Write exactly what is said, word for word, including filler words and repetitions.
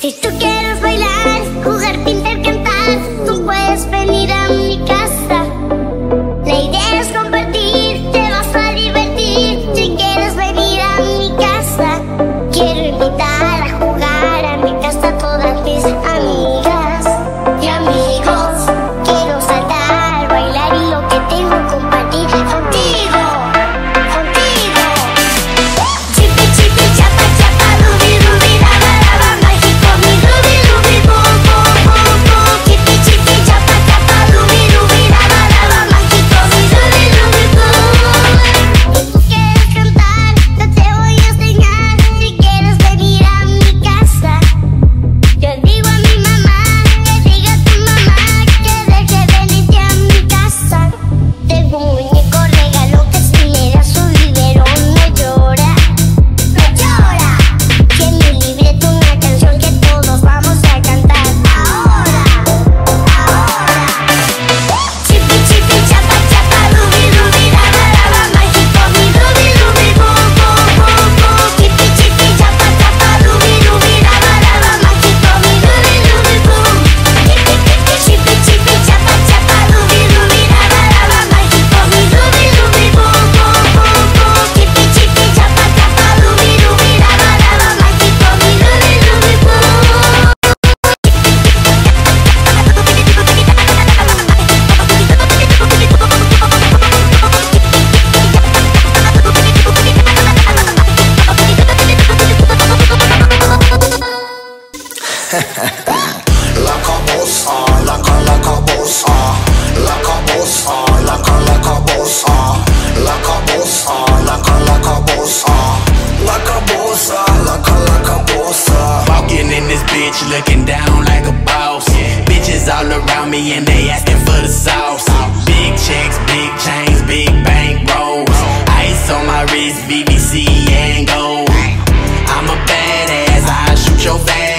Si tú quieres bailar, jugar, pintar, cantar, tú puedes venir a mi casa. La idea es compartir, te vas a divertir. Si quieres venir a mi casa, quiero invitar a jugar a mi casa a todas mis amigas y amigos. Quiero saltar, bailar y lo que tengo compartir contigo, contigo. Chipi, chipi, chapa, chapa, rubi, rubi, raba, raba, mágico, mi rubi, rubi, boom, boom, boom, boom. Chipi, chipi, chapa, chapa, rubi, rubi, raba, raba, mágico, mi rubi, rubi, boom. Si tú quieres cantar, yo te voy a enseñar. Si quieres venir a mi casa, yo digo a mi mamá, que diga a tu mamá, que deje venirte a mi casa. Tengo un muñeco regalo que si le das su biberón no llora, no llora. Tiene un libreto, una canción que todos vamos a cantar ahora, ahora. Chipi, chipi, chapa, chapa, rubi, rubi, raba, raba, mágico, mi rubi, rubi, boom, boom, boom, boom. Chipi, chipi, chapa, chapa, rubi, rubi, raba, raba, mágico, mi rubi, rubi, boom. Chipi, chipi, chapa, chapa, rubi, rubi, raba, raba, mágico, mi rubi, rubi, boom, boom, boom, boom. Chipi, chipi, chapa, chapa, rubi, rubi, raba, raba, mágico, mi rubi, rubi, boom. Like a boss, ah, like a like a boss, ah, like a boss, ah, like a like a boss, ah, like a boss, ah, like a like a boss, ah, like a boss, ah, like a like a boss, ah. Walking in this bitch, looking down like a boss. Bitches all around me and they asking for the sauce. Big checks, big chains, big bank rolls. Ice on my wrist, B B C and gold. I'm a badass, I shoot your fast